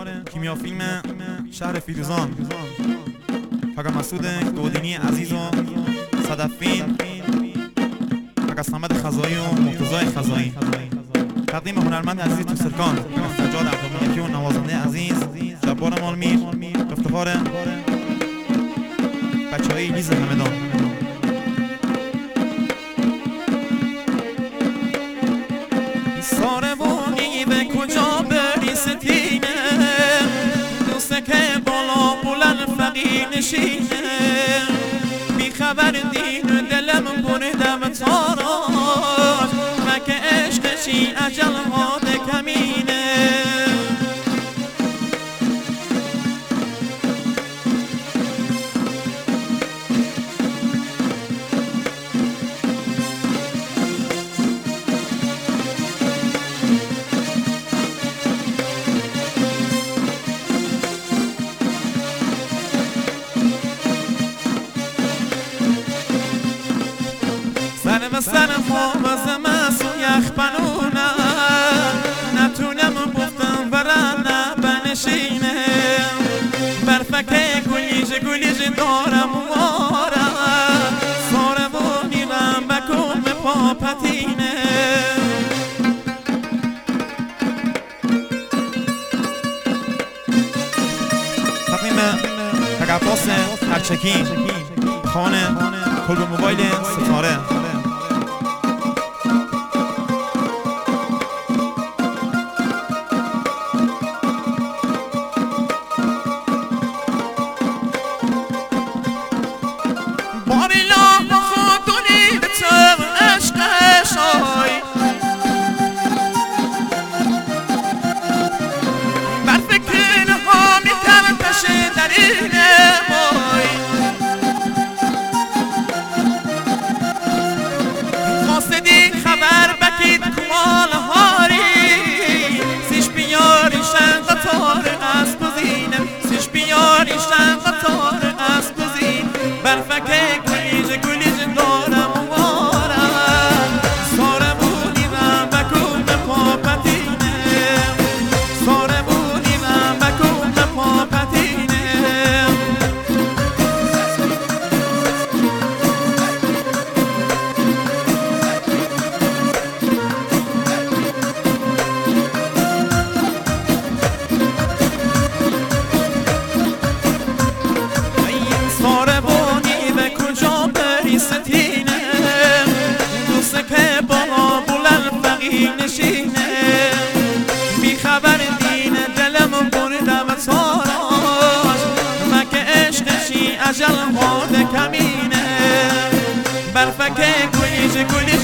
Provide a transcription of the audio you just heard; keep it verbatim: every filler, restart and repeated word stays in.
کیمیا فیلم شهر فیروزان کاکا مسعود دودینی عزیز و صدفین کاکا صمد خزایی و مرتضی خزایی تقدیم هنرمند عزیز تو سرکان سجاد عبدالملکی و نوازنده عزیز جبار مالمیر افتخار بچه های لیز همدان. ساربانی به کجا بری ستینه دوسته که بالا بلند فقیر نشینه بی خبر دین دلم بردم تاراج و که عشقشی اجل هاد کمینه سر سر محافظ مسو یخ بنونه نتونم بفتم ورنه بنشینه برفکه گلیج گلیج دارم واره ساره و میرم بکن به پاپتینه تقدیم کاکا هرچکی خانه کلب موبایل ستاره بی خبر دین دلم بردم تاراج و که عشقشی اجل هاد کمینه برفکه گلیج گلیج